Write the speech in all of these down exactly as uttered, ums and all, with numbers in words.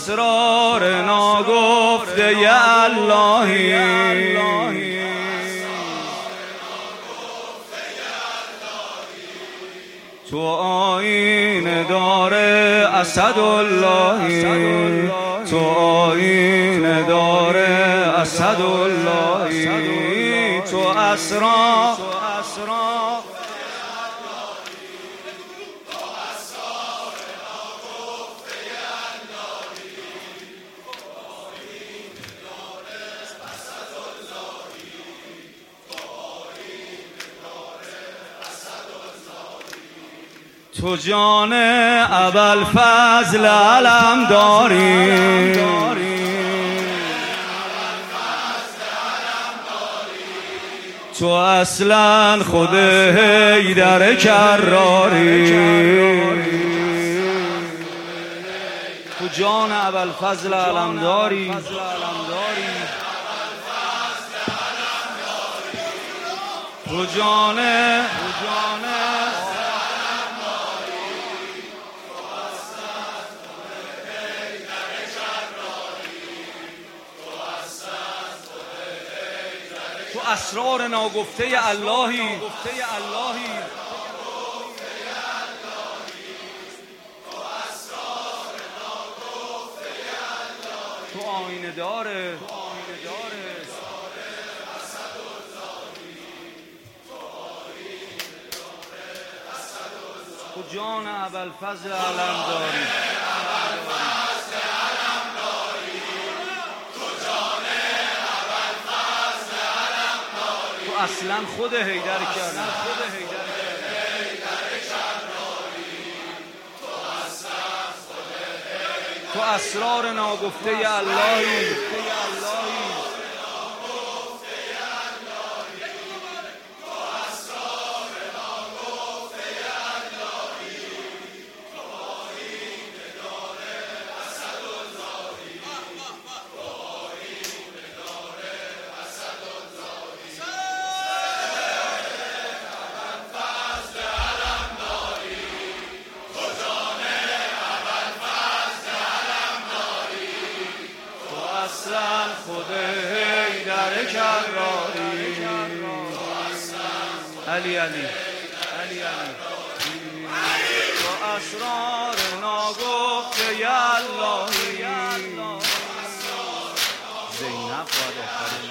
اسرار ناگفته ی اللهی، تو آیین داره اسداللهی، تو آیین داره اسداللهی، تو اسرار تو جان ابوالفضل علم داری، تو اصلا خود حیدر کراری، تو جان ابوالفضل علم داری، تو جان تو اسرار ناگفته اللهی، تو آینه داره تو جان ابوالفضل علم داری، اصلا خود حیدر کردن، تو اسرار ناگفته ی اللهی، خود حیدر کراری، علی علی علی علی، تو اسرار ناگفته ی اللهی، زینب باید آخرین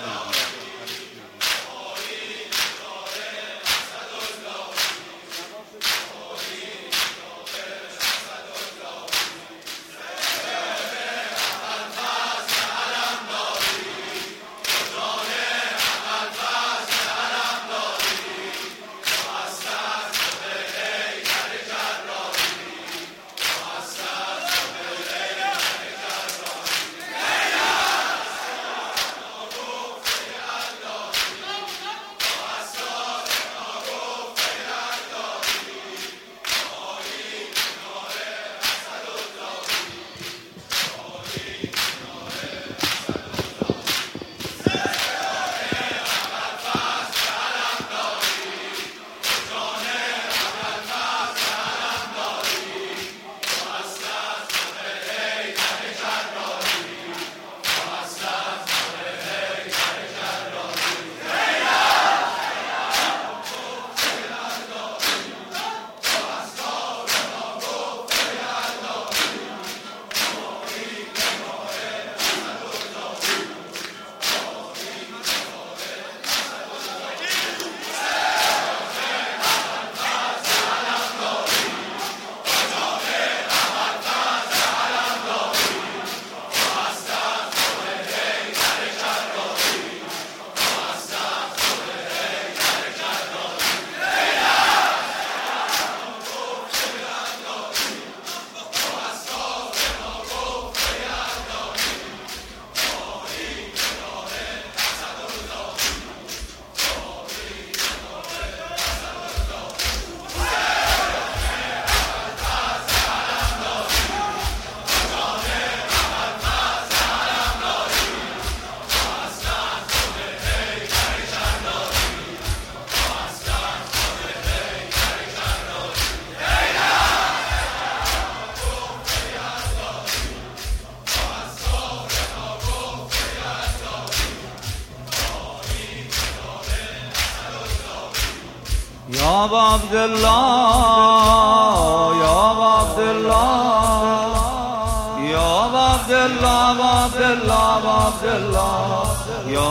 عبدالله یا عبدالله یا عبدالله عبدالله عبدالله یا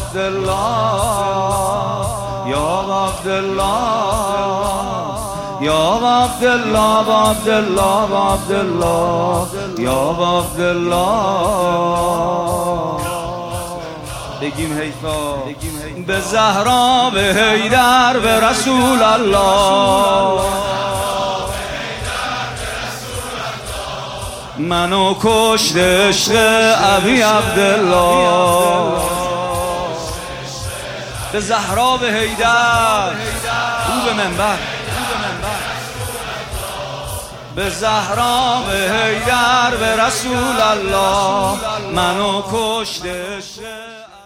عبدالله یا عبدالله یا عبدالله عبدالله عبدالله یا عبدالله. بگیم حیفا به زهرا، به حیدر، به رسول الله. منو کشت عشق ابی عبدالله. به زهرا، به حیدر، او به منبر. به زهرا، به حیدر، به رسول الله. منو کشت عشق